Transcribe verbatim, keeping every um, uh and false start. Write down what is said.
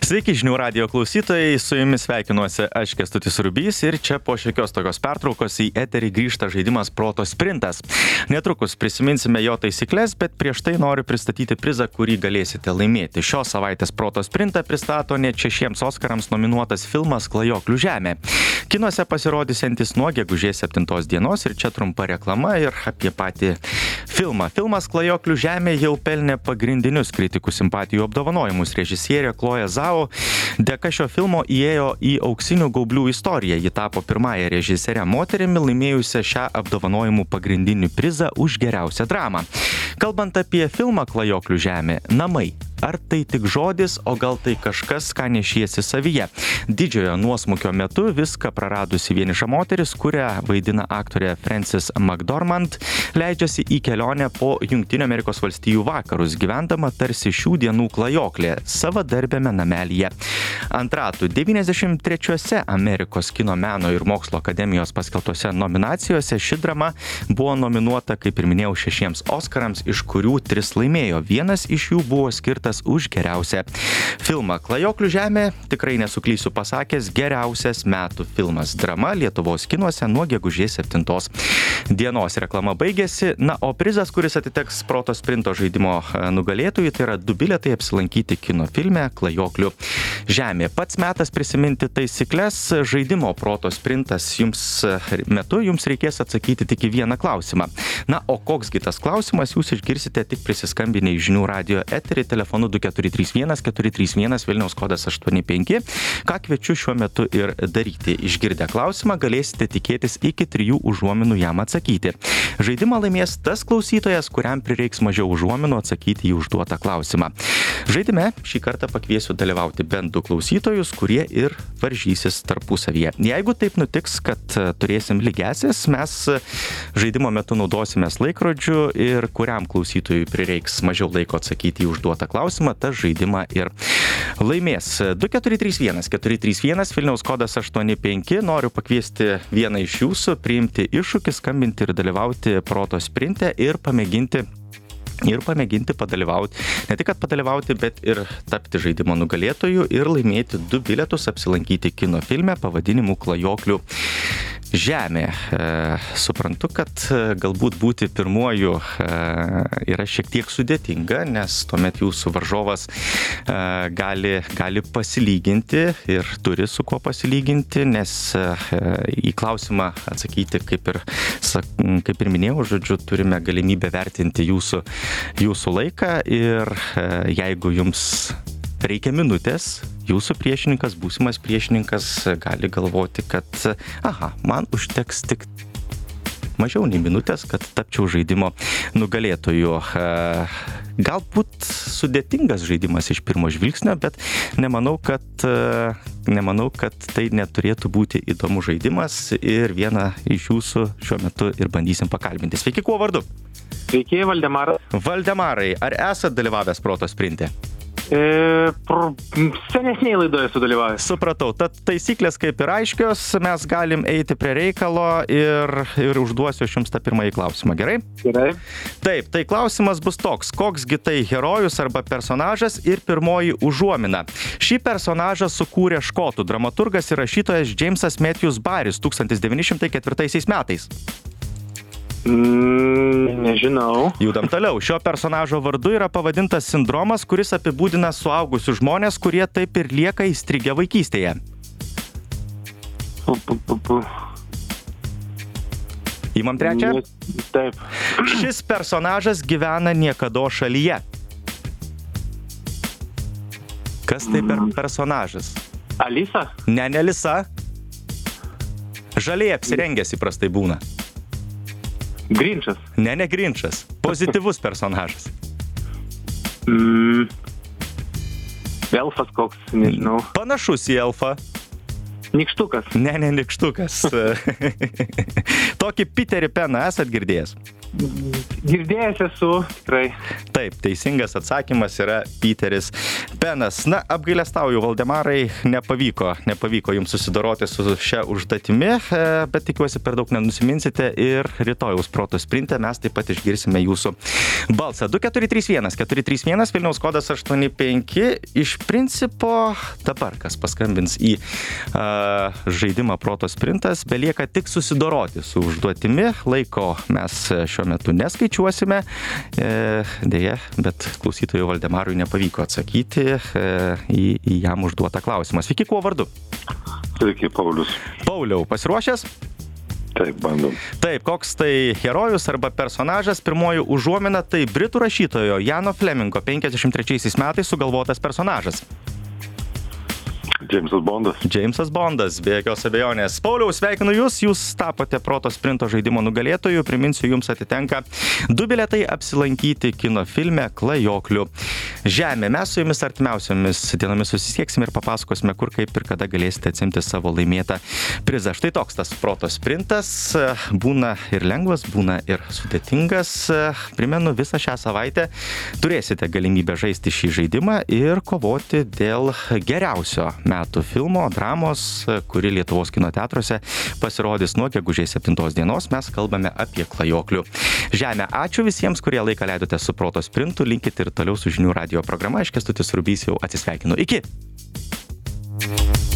Sveiki žinių radijo klausytojai, su jumis sveikinuosi aš Kęstutis Rubys ir čia po šiokios tokios pertraukos į eterį grįžta žaidimas Proto sprintas. Netrukus prisiminsime jo taisyklės, bet prieš tai noriu pristatyti prizą, kurį galėsite laimėti. Šios savaitės Proto sprintą pristato net šešiems Oskarams nominuotas filmas Klajoklių žemė. Kinuose pasirodysiantis nuo gegužės septintos dienos ir čia trumpa reklama ir apie patį filmą. Filmas Klajoklių žemė jau pelnė pagrindinius kritikų simpatijų apdovanojimus. Režisierė Chloe Zhao dėka šio filmo įėjo į auksinių gaublių istoriją. Ji tapo pirmąją režisierę moterimi laimėjusią šią apdovanojimų pagrindinį prizą už geriausią dramą. Kalbant apie filmą Klajoklių žemė, namai. Ar tai tik žodis, o gal tai kažkas, ką nešiesi savyje? Didžiojo nuosmukio metu viską praradusi vieniša moteris, kurią vaidina aktorė Frances McDormand, leidžiasi į kelionę po Jungtinių Amerikos valstijų vakarus, gyvendama tarsi šių dienų klajoklė savadarbėme namelyje. Ant ratų devyniasdešimt trečiose Amerikos kino meno ir mokslo akademijos paskelbtose nominacijose ši drama buvo nominuota, kaip ir minėjau, šešiems Oskarams, iš kurių tris laimėjo. Vienas iš jų buvo skirtas už geriausią filmą. Klajoklių žemė, tikrai nesuklysiu pasakęs, geriausias metų filmas. Drama Lietuvos kinuose nuo gegužės septintos dienos. Reklama baigėsi. Na, o prizas, kuris atiteks Proto sprinto žaidimo nugalėtojui, tai yra du bilietai apsilankyti kino filme Klajoklių žemė. Pats metas prisiminti taisyklės. Žaidimo Proto sprintas jums metu jums reikės atsakyti tik į vieną klausimą. Na, o koksgi tas klausimas jūs išgirsite tik prisiskambinę į žinių radijo eterį telefonu du keturi trys vienas keturi trys vienas Vilniaus kodas aštuoni penki. Ką kviečiu šiuo metu ir daryti? Išgirdę klausimą galėsite tikėtis iki trijų užuominų jam atsakyti. Žaidimą laimės tas klausytojas, kuriam prireiks mažiau užuominų atsakyti į užduotą klausimą. Žaidime šį kartą pakviesiu dalyvauti bent du klausytojus, kurie ir varžysis tarpusavyje. Jeigu taip nutiks, kad turėsim lygiąsias, mes žaidimo metu naudosimės laikrodžiu ir kuriam klausytojui prireiks mažiau laiko atsakyti į užduotą klausimą, tas žaidimą ir laimės. Du keturi trys vienas keturi trys vienas Vilniaus kodas aštuoni penki. Noriu pakviesti vieną iš jūsų, priimti iššūkį, skambinti ir dalyvauti Proto sprinte ir pamėginti ir pamėginti padalyvauti. Ne tik, kad padalyvauti, bet ir tapti žaidimo nugalėtoju ir laimėti du bilietus apsilankyti kino filme pavadinimu Klajoklių žemė. E, suprantu, kad galbūt būti pirmuoju e, yra šiek tiek sudėtinga, nes tuomet jūsų varžovas e, gali, gali pasilyginti ir turi su kuo pasilyginti, nes e, į klausimą atsakyti, kaip ir, kaip ir minėjau, žodžiu, turime galimybę vertinti jūsų, jūsų laiką ir e, jeigu jums reikia minutės, jūsų priešininkas, būsimas priešininkas gali galvoti, kad aha, man užteks tik mažiau nei minutės, kad tapčiau žaidimo nugalėtoju. Galbūt sudėtingas žaidimas iš pirmo žvilgsnio, bet nemanau, kad, nemanau, kad tai neturėtų būti įdomus žaidimas ir vieną iš jūsų šiuo metu ir bandysim pakalbinti. Sveiki, kuo vardu? Sveiki, Valdemaras. Valdemarai, ar esat dalyvavęs Proto sprinte? E, pr... Senesniai laidoje sudalyvavęs. Supratau, tad taisyklės kaip ir aiškios, mes galim eiti prie reikalo ir, ir užduosiu aš jums tą pirmąjį klausimą, gerai? Gerai. Taip, tai klausimas bus toks, koksgi tai herojus arba personažas ir pirmoji užuomina. Šį personažą sukūrė škotų dramaturgas ir rašytojas Jamesas Matthews Barrys tūkstantis devyni šimtai ketvirtaisiais metais. Mm, nežinau. Judam toliau. Šio personažo vardu yra pavadintas sindromas, kuris apibūdina suaugusius žmonės, kurie taip ir lieka įstrigę vaikystėje. Pu, pu, pu, pu. Įmam trečią? Ne, taip. Šis personažas gyvena niekado šalyje. Kas tai per personažas? Alisa? Ne, ne Alisa. Žaliai apsirengęs įprastai būna. Grinčas? Ne, ne Grinčas. Pozityvus personažas. Mm, elfas koks, nežinau. Panašus į elfą. Nykštukas? Ne, ne, nykštukas. Tokį Peterį Peną esat girdėjęs? Girdėjęs esu, tikrai. Taip, teisingas atsakymas yra Piteris Penas. Na, apgailestauju, Valdemarai, nepavyko, nepavyko jums susidoroti su šia užduotimi, bet tikiuosi per daug nenusiminsite ir rytojaus proto sprinte mes taip pat išgirsime jūsų balsą. du keturi trys vienas keturi trys vienas, Vilniaus kodas aštuoni penki. Iš principo, dabar kas paskambins į uh, žaidimą proto sprintas, belieka tik susidoroti su užduotimi. Laiko mes šiuo metu neskaičiuosime. E, dėja, bet klausytojui Valdemarui nepavyko atsakyti e, į, į jam užduotą klausimą. Sveiki, kuo vardu? Sveiki, Paulius. Pauliau, pasiruošęs? Taip, bandom. Taip, koks tai herojus arba personažas? Pirmoji užuomina tai britų rašytojo Jano Flemingo penkiasdešimt trečiaisiais metais sugalvotas personažas. Džeimsas Bondas. Džeimsas Bondas, be jokios abejonės. Pauliau, sveikinu Jūs, Jūs tapote proto sprinto žaidimo nugalėtojų. Priminsiu, Jums atitenka du bilietai apsilankyti kino filme Klajoklių žemė. Mes su Jumis artimiausiomis dienomis susisieksime ir papasakosime, kur, kaip ir kada galėsite atsimti savo laimėtą prizą. Štai toks tas proto sprintas. Būna ir lengvas, būna ir sudėtingas. Primenu, visą šią savaitę turėsite galimybę žaisti šį žaidimą ir kovoti dėl geriausio metų filmo, dramos, kuri Lietuvos kino teatruose pasirodys nuo gegužės septintos dienos. Mes kalbame apie Klajoklių žemę. Ačiū visiems, kurie laiką leidote su proto sprintu. Linkite ir toliau su žinių radijo programa. Aš Kęstutis Rubys jau atsisveikinu. Iki!